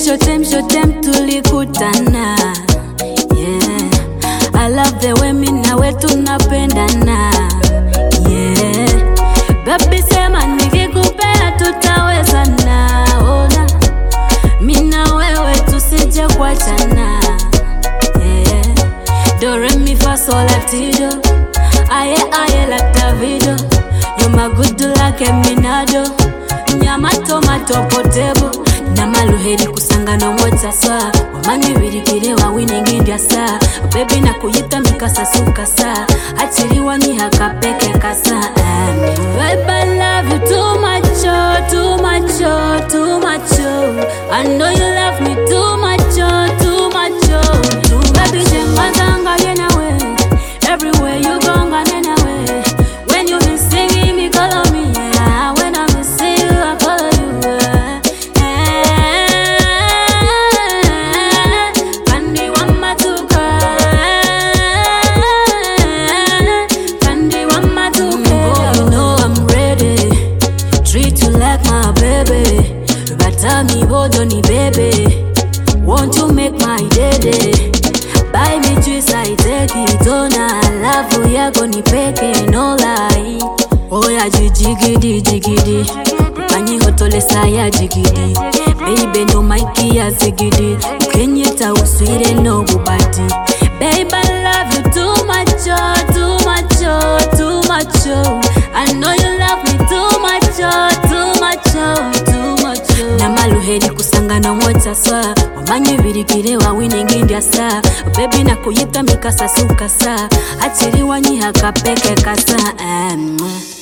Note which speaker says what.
Speaker 1: Shotem tulikutana. Yeah, I love the way mimi nawe tunapendana. Yeah, baby sema nikikupenda tutawezana. Ona mimi na wewe tusije kuachana. Yeah, do re mi fa sol la ti do. Aye like Davido. You my good like Eminado. Nyama tomato potable. Namaluheri kusanga no mwota swa. Wamani virikire wa winning india sa. Baby na kuyita mikasa sukasa. Achiriwa ni haka peke kasa. Baby I love you too much, oh, too much, oh, too much, oh. I know you love me too much, oh, too much, oh. Baby jengazanga yena we. Everywhere you go ngana we. When you be singing me call on me, yeah. When I miss you I call you. Kandi wa matuka, kandi wa matuka. You know I'm ready, treat you like my baby. Bata mi bodo ni baby, won't you make my day? Buy me juice I take it on. I love you yako ni peke no lie. Oh ya jigidi Panyi hotole saya jigidi. Baby no maiki ya zigidi. Kenyeta uswire no bubati. Baby I love you too much, oh, too much, oh, too much, oh. I know you love me too much, oh, too much, oh, too much, oh. Namaluheri kusanga no mwota swa. Wamanyi virikire wa winning india sa. Baby na kuyita mikasa sukasa. Achiriwa ni haka peke kasa.